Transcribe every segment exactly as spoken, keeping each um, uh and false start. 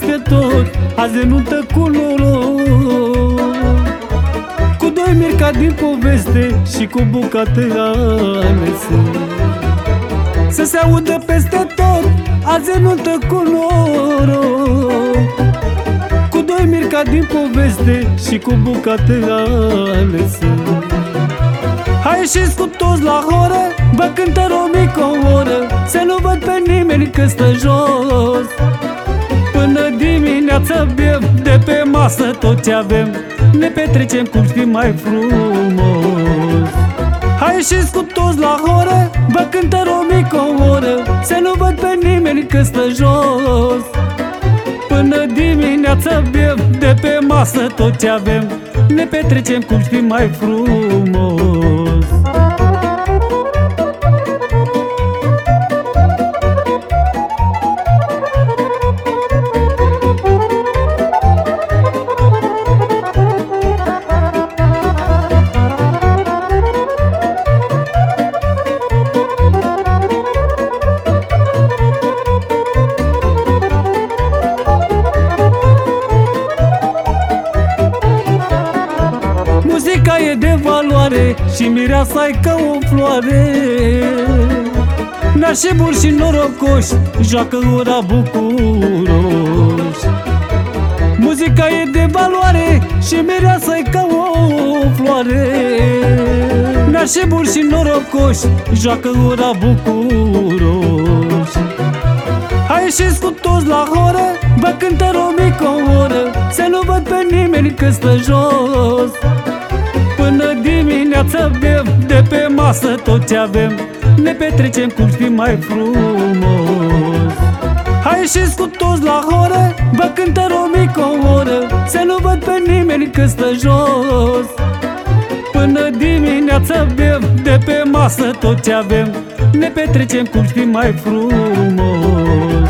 peste tot, azi e nuntă cu noroc, cu doi mirca din poveste și cu bucate alese. Să se audă peste tot, azi e nuntă cu noroc, cu doi mirca din poveste și cu bucate alese. Hai ieșiți cu toți la horă, vă cântă Romică o oră, să nu văd pe nimeni că stă jos. Până dimineață bem, de pe masă tot ce avem, ne petrecem cum știm mai frumos. Hai ieșiți cu toți la horă, vă cântă Romică o oră, să nu văd pe nimeni că stă jos. Până dimineață bem, de pe masă tot ce avem, ne petrecem cum știm mai frumos. Muzica e de valoare și mireasa-i ca o floare. Nași buni și norocoși joacă ora bucuroși. Muzica e de valoare și mireasa-i ca o floare. Nași buni și norocoși joacă ora bucuroși. Hai ieșiți cu toți la horă, vă cântă Romică o oră, să nu văd pe nimeni că stă jos. Până dimineață bem, de pe masă tot ce avem, ne petrecem cum știm mai frumos. Hai ieșiți cu toți la horă, vă cântă Romică o oră, să nu văd pe nimeni că stă jos. Până dimineață bem, de pe masă tot ce avem, ne petrecem cum știm mai frumos.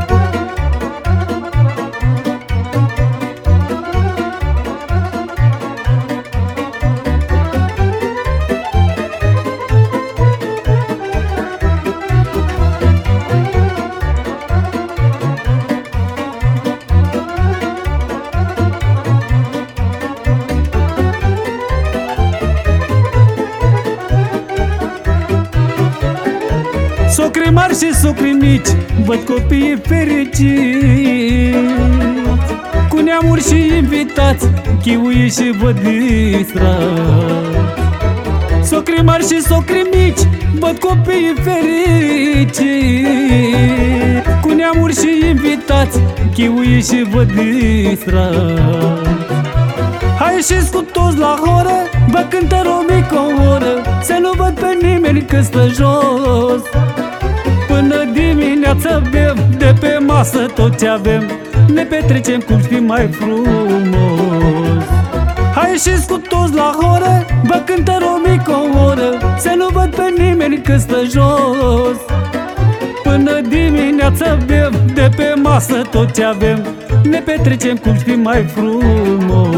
Socri mari și socri mici, văd copiii fericiți, cu neamuri și invitați, chiuie și văd distrați. Socri mari și socri mici, văd copiii fericiți, cu neamuri și invitați, chiuie și văd distrați. Hai ieșiți cu toți la horă, vă cântă Romică o oră, să nu văd pe nimeni că stă jos. Până dimineață bem, de pe masă tot ce avem, ne petrecem cum știm mai frumos. Hai ieșiți cu toți la horă, vă cântă Romică o oră, să nu văd pe nimeni că stă jos. Până dimineață bem, de pe masă tot ce avem, ne petrecem cum știm mai frumos.